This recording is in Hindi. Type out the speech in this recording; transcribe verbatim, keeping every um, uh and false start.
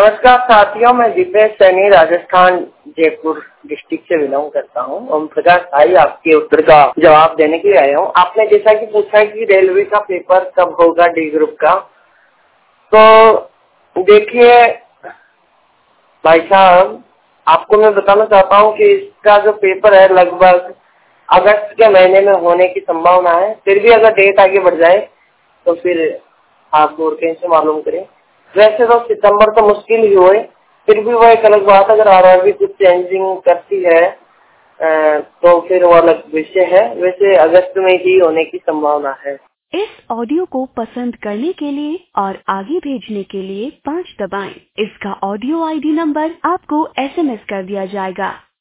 नमस्कार साथियों, मैं दीपेश सैनी राजस्थान जयपुर डिस्ट्रिक्ट से बिलोंग करता हूँ। ओम प्रकाश भाई, आपके उत्तर का जवाब देने के लिए आया हूँ। आपने जैसा कि पूछा कि रेलवे का पेपर कब होगा डी ग्रुप का, तो देखिए भाई साहब, आपको मैं बताना चाहता हूँ कि इसका जो पेपर है लगभग अगस्त के महीने में होने की संभावना है। फिर भी अगर डेट आगे बढ़ जाए तो फिर आप और कहीं से मालूम करें। वैसे तो सितंबर तो मुश्किल ही हुए, फिर भी वो एक अलग बात, अगर आर आर बी कुछ चेंजिंग करती है तो फिर वो अलग विषय है। वैसे अगस्त में ही होने की संभावना है। इस ऑडियो को पसंद करने के लिए और आगे भेजने के लिए पाँच दबाएं। इसका ऑडियो आई डी नंबर आपको एस एम एस कर दिया जाएगा।